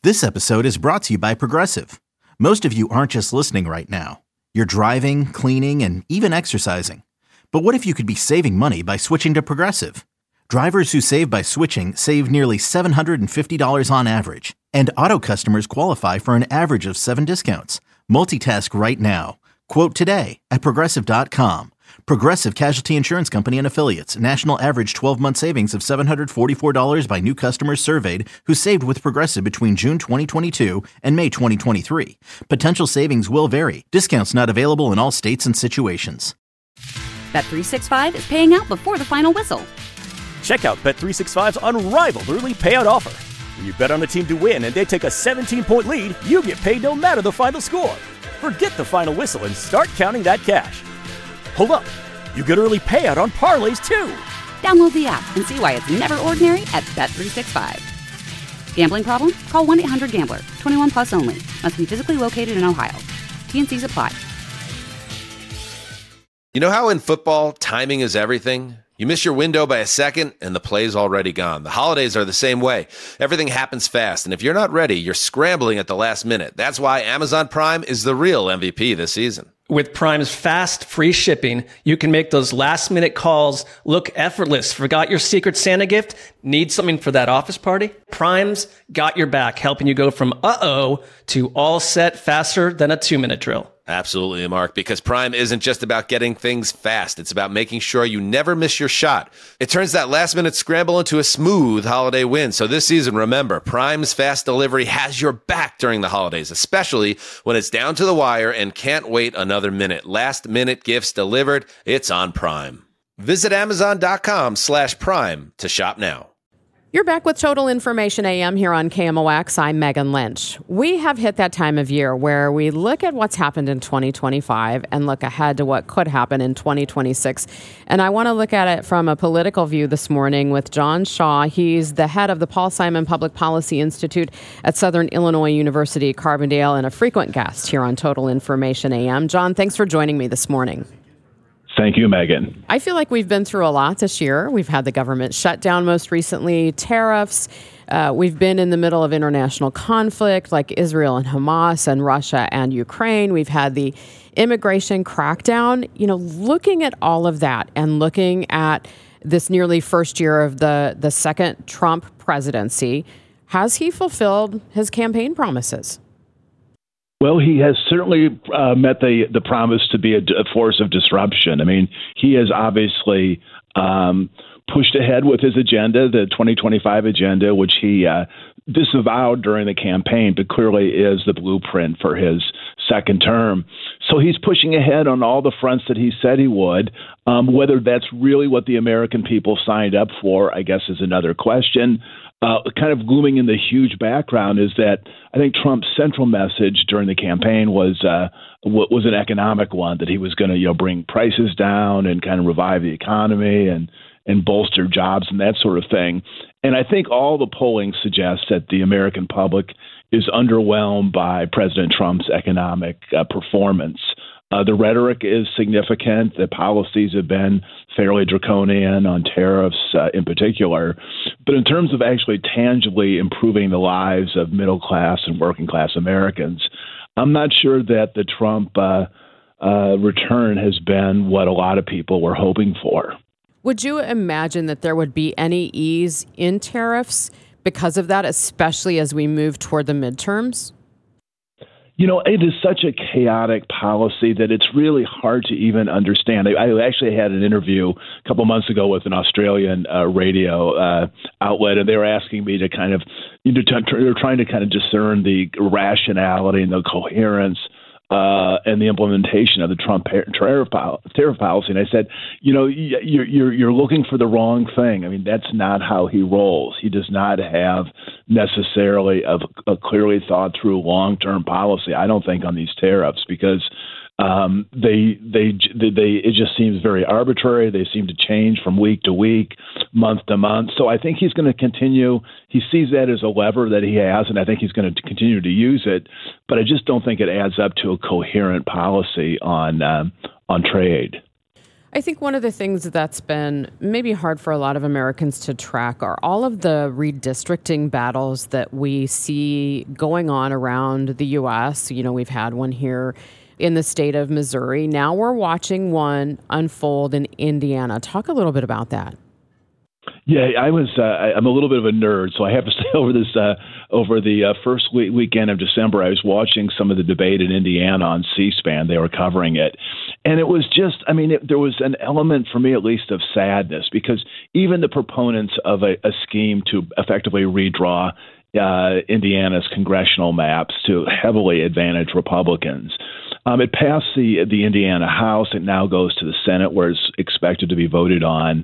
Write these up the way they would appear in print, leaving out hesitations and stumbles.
This episode is brought to you by Progressive. Most of you aren't just listening right now. You're driving, cleaning, and even exercising. But what if you could be saving money by switching to Progressive? Drivers who save by switching save nearly $750 on average. And auto customers qualify for an average of 7 discounts. Multitask right now. Quote today at Progressive.com. Progressive Casualty Insurance Company and Affiliates. National average 12-month savings of $744 by new customers surveyed who saved with Progressive between June 2022 and May 2023. Potential savings will vary. Discounts not available in all states and situations. Bet365 is paying out before the final whistle. Check out Bet365's unrivaled early payout offer. When you bet on a team to win and they take a 17-point lead, you get paid no matter the final score. Forget the final whistle and start counting that cash. Hold up, you get early payout on parlays too. Download the app and see why it's never ordinary at Bet365. Gambling problem? Call 1-800-GAMBLER. 21 plus only. Must be physically located in Ohio. T&Cs apply. You know how in football, timing is everything? You miss your window by a second, and the play's already gone. The holidays are the same way. Everything happens fast, and if you're not ready, you're scrambling at the last minute. That's why Amazon Prime is the real MVP this season. With Prime's fast, free shipping, you can make those last-minute calls look effortless. Forgot your Secret Santa gift? Need something for that office party? Prime's got your back, helping you go from uh-oh to all set faster than a 2-minute drill. Absolutely, Mark, because Prime isn't just about getting things fast. It's about making sure you never miss your shot. It turns that last-minute scramble into a smooth holiday win. So this season, remember, Prime's fast delivery has your back during the holidays, especially when it's down to the wire and can't wait another minute. Last-minute gifts delivered, it's on Prime. Visit Amazon.com/Prime to shop now. You're back with Total Information AM here on KMOX. I'm Megan Lynch. We have hit that time of year where we look at what's happened in 2025 and look ahead to what could happen in 2026. And I want to look at it from a political view this morning with John Shaw. He's the head of the Paul Simon Public Policy Institute at Southern Illinois University, Carbondale, and a frequent guest here on Total Information AM. John, thanks for joining me this morning. Thank you, Megan. I feel like we've been through a lot this year. We've had the government shutdown most recently, tariffs. We've been in the middle of international conflict like Israel and Hamas and Russia and Ukraine. We've had the immigration crackdown. You know, looking at all of that and looking at this nearly first year of the second Trump presidency, has he fulfilled his campaign promises? Well, he has certainly met the promise to be a force of disruption. I mean, he has obviously pushed ahead with his agenda, the 2025 agenda, which he disavowed during the campaign, but clearly is the blueprint for his second term. So he's pushing ahead on all the fronts that he said he would. Whether that's really what the American people signed up for, I guess, is another question. Kind of glooming in the huge background is that I think Trump's central message during the campaign was an economic one, that he was going to bring prices down and kind of revive the economy and bolster jobs and that sort of thing. And I think all the polling suggests that the American public is underwhelmed by President Trump's economic performance. The rhetoric is significant. The policies have been fairly draconian on tariffs in particular. But in terms of actually tangibly improving the lives of middle class and working class Americans, I'm not sure that the Trump return has been what a lot of people were hoping for. Would you imagine that there would be any ease in tariffs because of that, especially as we move toward the midterms? You know, it is such a chaotic policy that it's really hard to even understand. I actually had an interview a couple months ago with an Australian radio outlet, and they were asking me to kind of, they're trying to kind of discern the rationality and the coherence and the implementation of the Trump tariff policy. And I said, you're looking for the wrong thing. I mean, that's not how he rolls. He does not have necessarily a clearly thought through long-term policy, I don't think, on these tariffs, because it just seems very arbitrary. They seem to change from week to week, month to month. So I think he's going to continue. He sees that as a lever that he has, and I think he's going to continue to use it. But I just don't think it adds up to a coherent policy on trade. I think one of the things that's been maybe hard for a lot of Americans to track are all of the redistricting battles that we see going on around the U.S. You know, we've had one here in the state of Missouri. Now we're watching one unfold in Indiana. Talk a little bit about that. Yeah, I'm a little bit of a nerd, so I have to say over the first weekend of December, I was watching some of the debate in Indiana on C-SPAN. They were covering it. And it was just, there was an element for me, at least, of sadness, because even the proponents of a scheme to effectively redraw Indiana's congressional maps to heavily advantage Republicans. It passed the Indiana House. It now goes to the Senate, where it's expected to be voted on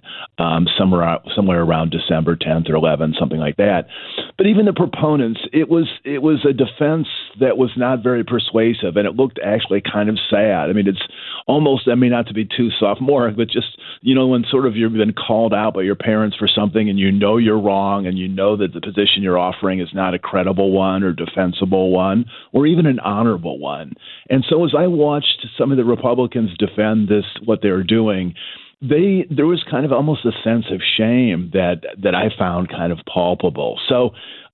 somewhere around December 10th or 11th, something like that. But even the proponents, it was a defense that was not very persuasive, and it looked actually kind of sad. It's almost, not to be too sophomoric, but just, when sort of you've been called out by your parents for something and you're wrong and that the position you're offering is not a credible one or defensible one or even an honorable one. And so as I watched some of the Republicans defend what they were doing, there was kind of almost a sense of shame that I found kind of palpable. So,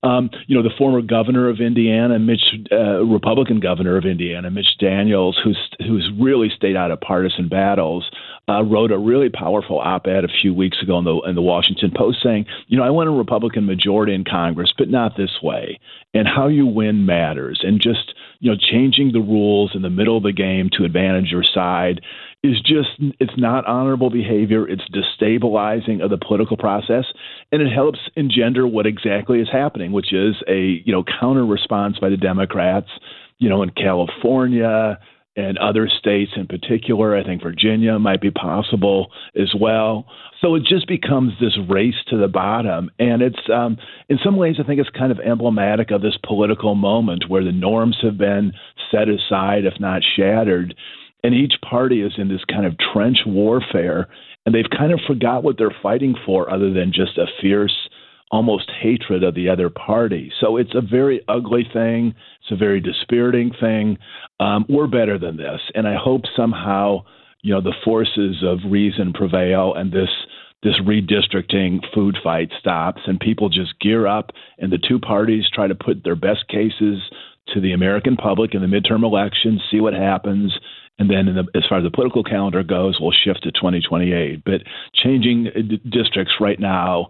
the former governor of Indiana, Republican governor of Indiana, Mitch Daniels, who's really stayed out of partisan battles, wrote a really powerful op-ed a few weeks ago in the Washington Post saying, I want a Republican majority in Congress, but not this way. And how you win matters. And just, changing the rules in the middle of the game to advantage your side is just, it's not honorable behavior. It's destabilizing of the political process. And it helps engender what exactly is happening, which is a, counter response by the Democrats, in California and other states in particular. I think Virginia might be possible as well. So it just becomes this race to the bottom. And it's, in some ways, I think it's kind of emblematic of this political moment where the norms have been set aside, if not shattered. And each party is in this kind of trench warfare, and they've kind of forgot what they're fighting for other than just a fierce, almost hatred of the other party. So it's a very ugly thing. It's a very dispiriting thing. We're better than this. And I hope somehow, the forces of reason prevail and this redistricting food fight stops and people just gear up and the two parties try to put their best cases to the American public in the midterm elections, see what happens. And then as far as the political calendar goes, we'll shift to 2028. But changing districts right now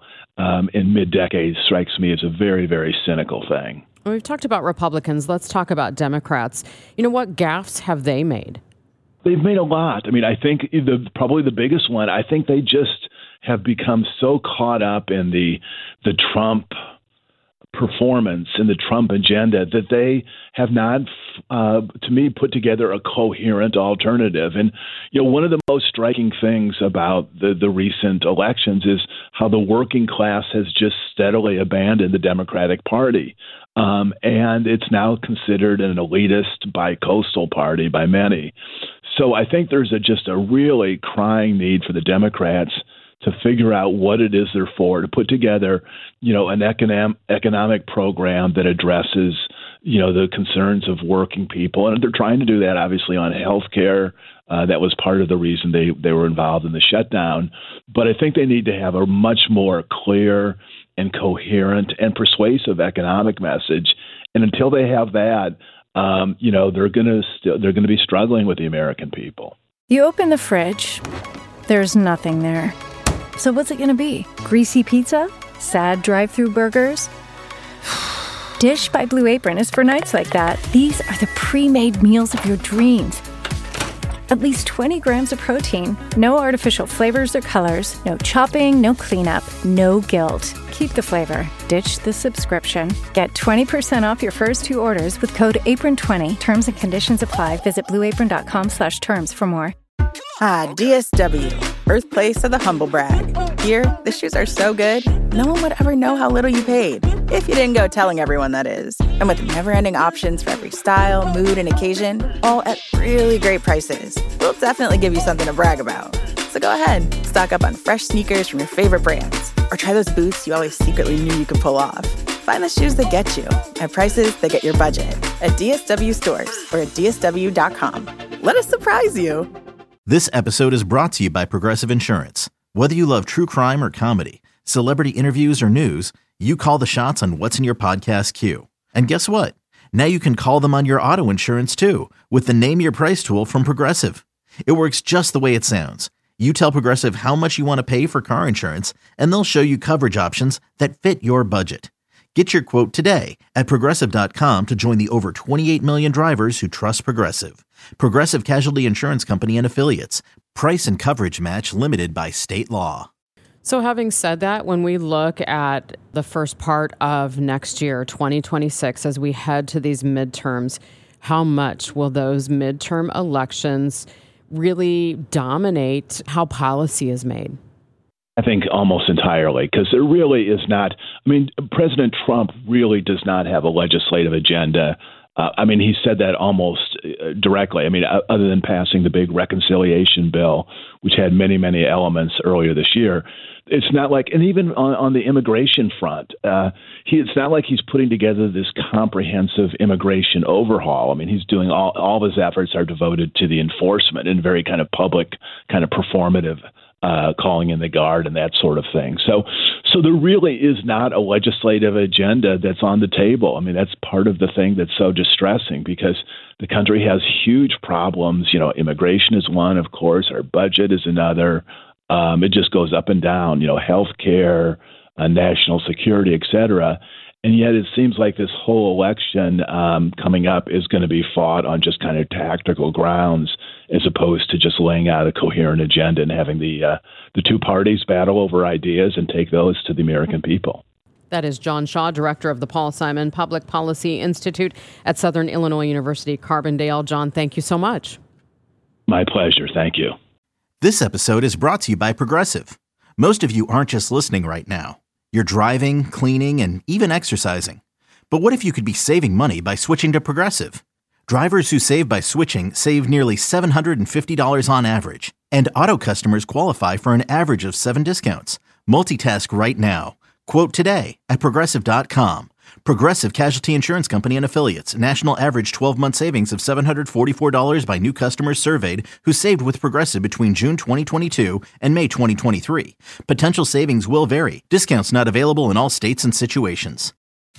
in mid-decade strikes me as a very, very cynical thing. We've talked about Republicans. Let's talk about Democrats. What gaffes have they made? They've made a lot. I think probably the biggest one, I think they just have become so caught up in the Trump performance and the Trump agenda that they have not, to me, put together a coherent alternative. And, one of the most striking things about the recent elections is how the working class has just steadily abandoned the Democratic Party. And it's now considered an elitist bi-coastal party by many. So I think there's just a really crying need for the Democrats to figure out what it is they're for, to put together, an economic program that addresses, the concerns of working people. And they're trying to do that, obviously, on health care. That was part of the reason they were involved in the shutdown. But I think they need to have a much more clear and coherent and persuasive economic message. And until they have that, they're going to be struggling with the American people. You open the fridge, there's nothing there. So what's it going to be? Greasy pizza? Sad drive-thru burgers? Dish by Blue Apron is for nights like that. These are the pre-made meals of your dreams. At least 20 grams of protein, no artificial flavors or colors, no chopping, no cleanup, no guilt. Keep the flavor. Ditch the subscription. Get 20% off your first two orders with code APRON20. Terms and conditions apply. Visit blueapron.com/terms for more. DSW, birthplace of the humble brag. Here, the shoes are so good, no one would ever know how little you paid. If you didn't go telling everyone, that is. And with never-ending options for every style, mood, and occasion, all at really great prices, we'll definitely give you something to brag about. So go ahead, stock up on fresh sneakers from your favorite brands, or try those boots you always secretly knew you could pull off. Find the shoes that get you at prices that get your budget at DSW stores or at DSW.com. Let us surprise you. This episode is brought to you by Progressive Insurance. Whether you love true crime or comedy, celebrity interviews or news, you call the shots on what's in your podcast queue. And guess what? Now you can call them on your auto insurance too with the Name Your Price tool from Progressive. It works just the way it sounds. You tell Progressive how much you want to pay for car insurance, and they'll show you coverage options that fit your budget. Get your quote today at Progressive.com to join the over 28 million drivers who trust Progressive. Progressive Casualty Insurance Company and Affiliates. Price and coverage match limited by state law. So having said that, when we look at the first part of next year, 2026, as we head to these midterms, how much will those midterm elections really dominate how policy is made? I think almost entirely, because there really is not. I mean, President Trump really does not have a legislative agenda. He said that almost directly. Other than passing the big reconciliation bill, which had many, many elements earlier this year, it's not like, and even on the immigration front, it's not like he's putting together this comprehensive immigration overhaul. He's doing all of his efforts are devoted to the enforcement and very kind of public, kind of performative calling in the guard and that sort of thing. So there really is not a legislative agenda that's on the table. That's part of the thing that's so distressing, because the country has huge problems. Immigration is one, of course. Our budget is another. It just goes up and down. Health care, national security, et cetera. And yet it seems like this whole election coming up is going to be fought on just kind of tactical grounds, as opposed to just laying out a coherent agenda and having the two parties battle over ideas and take those to the American people. That is John Shaw, director of the Paul Simon Public Policy Institute at Southern Illinois University, Carbondale. John, thank you so much. My pleasure. Thank you. This episode is brought to you by Progressive. Most of you aren't just listening right now. You're driving, cleaning, and even exercising. But what if you could be saving money by switching to Progressive? Drivers who save by switching save nearly $750 on average, and auto customers qualify for an average of 7 discounts. Multitask right now. Quote today at Progressive.com. Progressive Casualty Insurance Company and Affiliates. National average 12-month savings of $744 by new customers surveyed who saved with Progressive between June 2022 and May 2023. Potential savings will vary. Discounts not available in all states and situations.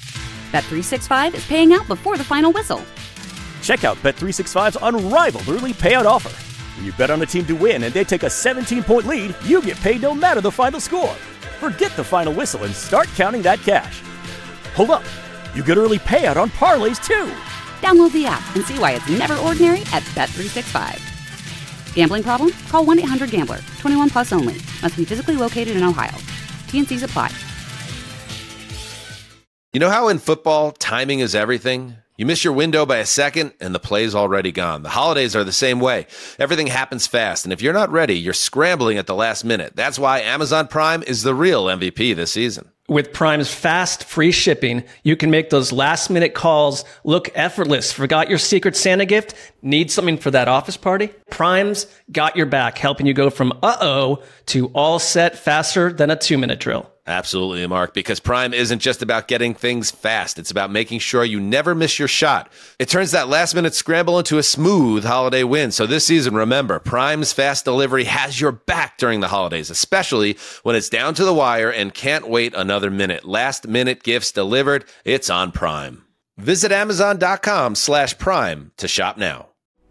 Bet365 is paying out before the final whistle. Check out Bet365's unrivaled early payout offer. When you bet on a team to win and they take a 17-point lead, you get paid no matter the final score. Forget the final whistle and start counting that cash. Hold up. You get early payout on parlays, too. Download the app and see why it's never ordinary at Bet365. Gambling problem? Call 1-800-GAMBLER. 21 plus only. Must be physically located in Ohio. T&Cs apply. You know how in football, timing is everything? You miss your window by a second, and the play's already gone. The holidays are the same way. Everything happens fast, and if you're not ready, you're scrambling at the last minute. That's why Amazon Prime is the real MVP this season. With Prime's fast, free shipping, you can make those last-minute calls look effortless. Forgot your Secret Santa gift? Need something for that office party? Prime's got your back, helping you go from uh-oh to all set faster than a 2-minute drill. Absolutely, Mark, because Prime isn't just about getting things fast. It's about making sure you never miss your shot. It turns that last-minute scramble into a smooth holiday win. So this season, remember, Prime's fast delivery has your back during the holidays, especially when it's down to the wire and can't wait another minute. Last-minute gifts delivered. It's on Prime. Visit Amazon.com/Prime to shop now.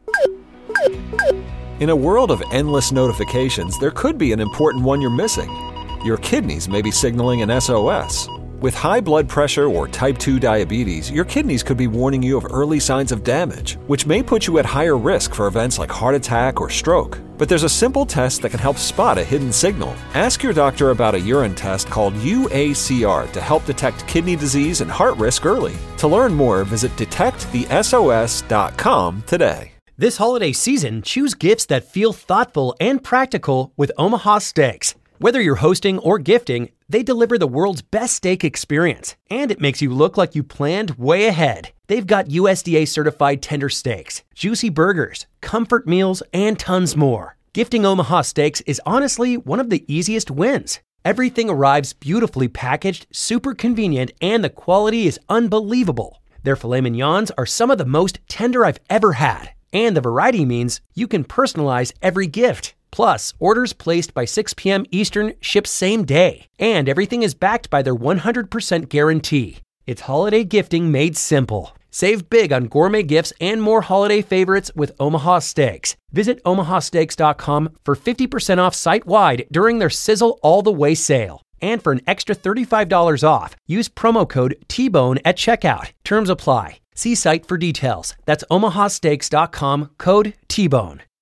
In a world of endless notifications, there could be an important one you're missing. Your kidneys may be signaling an SOS. With high blood pressure or type 2 diabetes, your kidneys could be warning you of early signs of damage, which may put you at higher risk for events like heart attack or stroke. But there's a simple test that can help spot a hidden signal. Ask your doctor about a urine test called UACR to help detect kidney disease and heart risk early. To learn more, visit detectthesos.com today. This holiday season, choose gifts that feel thoughtful and practical with Omaha Steaks. Whether you're hosting or gifting, they deliver the world's best steak experience, and it makes you look like you planned way ahead. They've got USDA certified tender steaks, juicy burgers, comfort meals, and tons more. Gifting Omaha Steaks is honestly one of the easiest wins. Everything arrives beautifully packaged, super convenient, and the quality is unbelievable. Their filet mignons are some of the most tender I've ever had. And the variety means you can personalize every gift. Plus, orders placed by 6 p.m. Eastern ship same day. And everything is backed by their 100% guarantee. It's holiday gifting made simple. Save big on gourmet gifts and more holiday favorites with Omaha Steaks. Visit omahasteaks.com for 50% off site-wide during their Sizzle All the Way sale. And for an extra $35 off, use promo code TBONE at checkout. Terms apply. See site for details. That's omahasteaks.com, code TBONE.